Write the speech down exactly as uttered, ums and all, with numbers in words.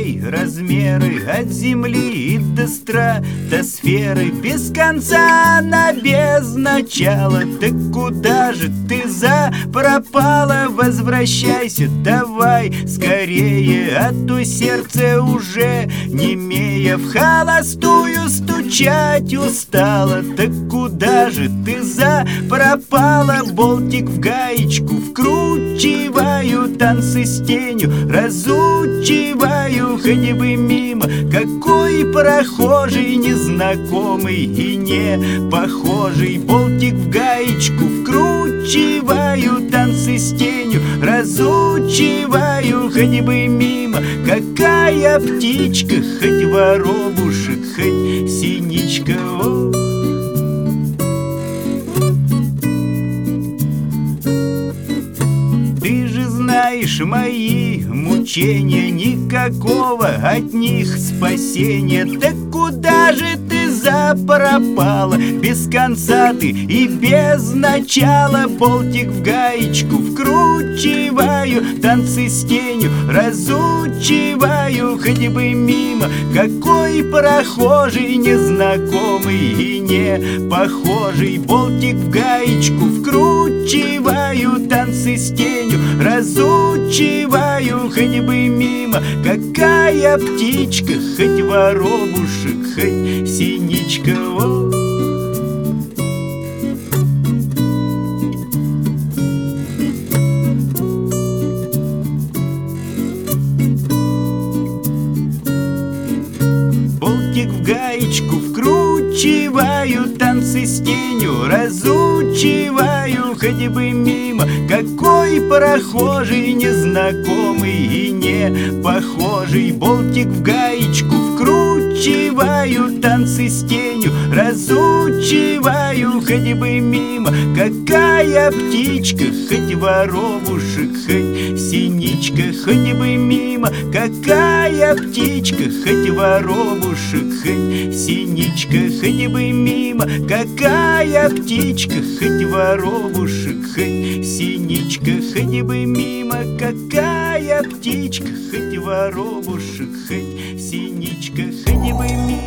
свои размеры, от земли и до стратосферы, без конца она без начала. Так куда же ты запропала? Возвращайся давай скорее, а то сердце уже немея в холостую стучать устала. Так куда же ты запропала? Болтик в гаечку вкручиваю, танцы с тенью разучиваю. Хоть бы мимо какой прохожий, незнакомый и не похожий. Болтик в гаечку вкручиваю, танцы с тенью разучиваю. Хоть бы мимо какая птичка, хоть воробушек, хоть синичка. О! Ты же знаешь мои мучения, никакого от них спасения. Так куда же ты запропала? Без конца ты и без начала. Болтик в гаечку вкручиваю, танцы с тенью разучиваю. Хоть бы мимо какой прохожий, незнакомый и не похожий. Болтик в гаечку вкручиваю, танцы с тенью разучиваю. Хоть бы мимо какая птичка, хоть воробушек, хоть синичка. О! Болтик в гаечку вкручиваю, танцы с тенью разучиваю. Хоть бы мимо какой прохожий, незнакомый и не похожий. Болтик в гаечку вкручиваю, танцы с тенью разучиваю. Хоть бы мимо какая птичка, хоть воробушек, хоть синичка. Хоть бы мимо какая птичка, хоть воробушек, хоть синичка. Хоть бы мимо какая птичка, хоть воробушек, хоть синичка. Хоть бы мимо какая птичка, хоть воробушек, хоть синичка. Хоть бы мимо